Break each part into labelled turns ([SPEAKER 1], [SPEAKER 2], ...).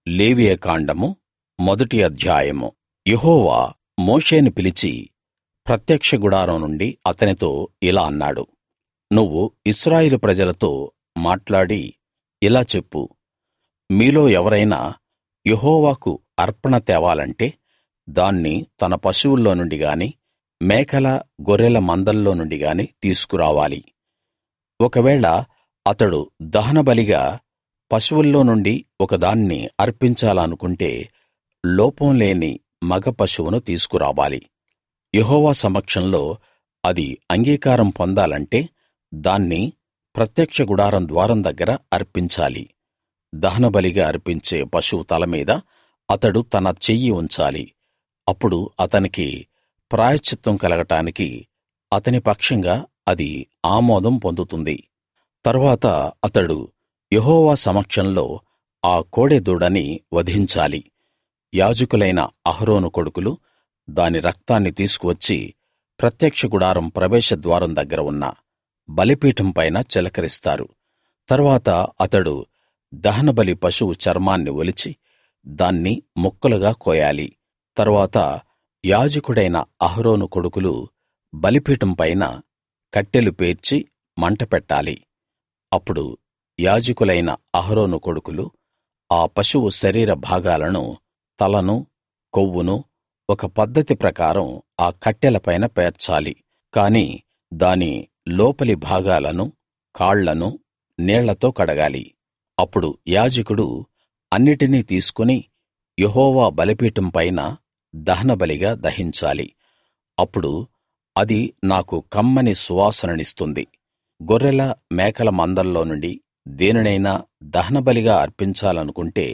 [SPEAKER 1] లేవియకాండము మొదటి అధ్యాయము. యెహోవా మోషేని పిలిచి ప్రత్యక్ష గుడారం నుండి అతనితో ఇలా అన్నాడు. నువ్వు ఇశ్రాయేలు ప్రజలతో మాట్లాడి ఇలా చెప్పు, మీలో ఎవరైనా యెహోవాకు అర్పణ తేవాలంటే దాన్ని తన పశువుల్లో నుండి గాని, మేకల గొర్రెల మందల్లో నుండి గాని తీసుకురావాలి. ఒకవేళ అతడు దహనబలిగా పశువుల్లో నుండి ఒకదాన్ని అర్పించాలనుకుంటే లోపం లేని మగ పశువును తీసుకురావాలి. యెహోవా సమక్షంలో అది అంగీకారం పొందాలంటే దాన్ని ప్రత్యక్ష గుడారం ద్వారం దగ్గర అర్పించాలి. దహనబలిగా అర్పించే పశువు తల మీద అతడు తన చెయ్యి ఉంచాలి. అప్పుడు అతనికి ప్రాయశ్చిత్తం కలగటానికి అతని పక్షంగా అది ఆమోదం పొందుతుంది. తరువాత అతడు యెహోవా సమక్షంలో ఆ కోడెదూడని వధించాలి. యాజకులైన అహరోను కొడుకులు దాని రక్తాన్ని తీసుకువచ్చి ప్రత్యక్ష గుడారం ప్రవేశ ద్వారం దగ్గర ఉన్న బలిపీఠం పైన చిలకరిస్తారు. తరువాత అతడు దహనబలి పశువు చర్మాన్ని ఒలిచి దాన్ని ముక్కలుగా కోయాలి. తరువాత యాజకుడైన అహరోను కొడుకులు బలిపీఠం పైన కట్టెలు పేర్చి మంట పెట్టాలి. అప్పుడు యాజకులైన అహరోను కొడుకులు ఆ పశువు శరీర భాగాలను, తలను, కొవ్వును ఒక పద్ధతి ప్రకారం ఆ కట్టెల పైన పేర్చాలి. కాని దాని లోపలి భాగాలను, కాళ్లను నీళ్లతో కడగాలి. అప్పుడు యాజకుడు అన్నిటినీ తీసుకుని యెహోవా బలిపీఠం పైన దహనబలిగా దహించాలి. అప్పుడు అది నాకు కమ్మని సువాసననిస్తుంది. గొర్రెల, మేకల మందల్లో నుండి దేనినైనా దహనబలిగా అర్పించాలనుకుంటే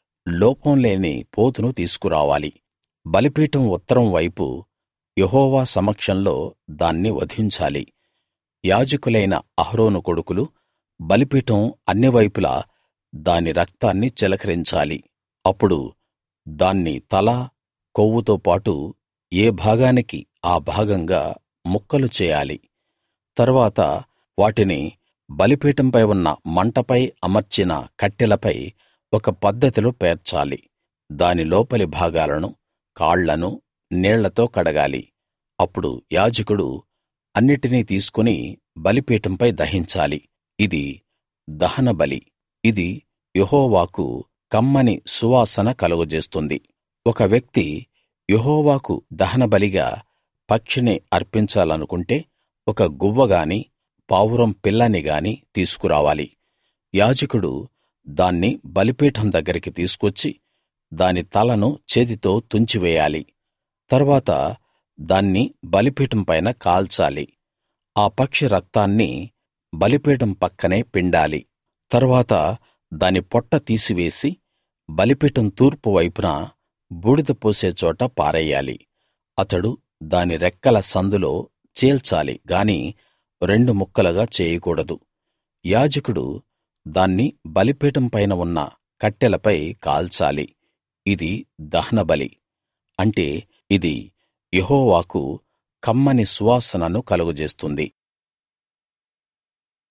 [SPEAKER 1] లోపం లేని పోతును తీసుకురావాలి. బలిపీఠం ఉత్తరం వైపు యెహోవా సమక్షంలో దాన్ని వధించాలి. యాజకులైన అహరోను కొడుకులు బలిపీఠం అన్ని వైపులా దాని రక్తాన్ని చిలకరించాలి. అప్పుడు దాన్ని తల, కొవ్వుతో పాటు ఏ భాగానికి ఆ భాగంగా ముక్కలు చేయాలి. తరువాత వాటిని బలిపీఠంపై ఉన్న మంటపై అమర్చిన కట్టెలపై ఒక పద్ధతిలో పేర్చాలి. దాని లోపలి భాగాలను, కాళ్లను నీళ్లతో కడగాలి. అప్పుడు యాజకుడు అన్నిటినీ తీసుకుని బలిపీఠంపై దహించాలి. ఇది దహనబలి. ఇది యెహోవాకు కమ్మని సువాసన కలుగజేస్తుంది. ఒక వ్యక్తి యెహోవాకు దహనబలిగా పక్షిని అర్పించాలనుకుంటే ఒక గువ్వగాని, పావురం పిల్లని గాని తీసుకురావాలి. యాజకుడు దాన్ని బలిపీఠం దగ్గరికి తీసుకొచ్చి దాని తలను చేతితో తుంచివేయాలి. తరువాత దాన్ని బలిపీఠం పైన కాల్చాలి. ఆ పక్షి రక్తాన్ని బలిపీఠం పక్కనే పిండాలి. తరువాత దాని పొట్ట తీసివేసి బలిపీఠం తూర్పు వైపున బూడిద పోసే చోట పారెయ్యాలి. అతడు దాని రెక్కల సందులో చీల్చాలి గాని రెండు ముక్కలుగా చేయకూడదు. యాజకుడు దాన్ని బలిపీఠం పైన ఉన్న కట్టెలపై కాల్చాలి. ఇది దహనబలి. అంటే ఇది యెహోవాకు కమ్మని సువాసనను కలుగజేస్తుంది.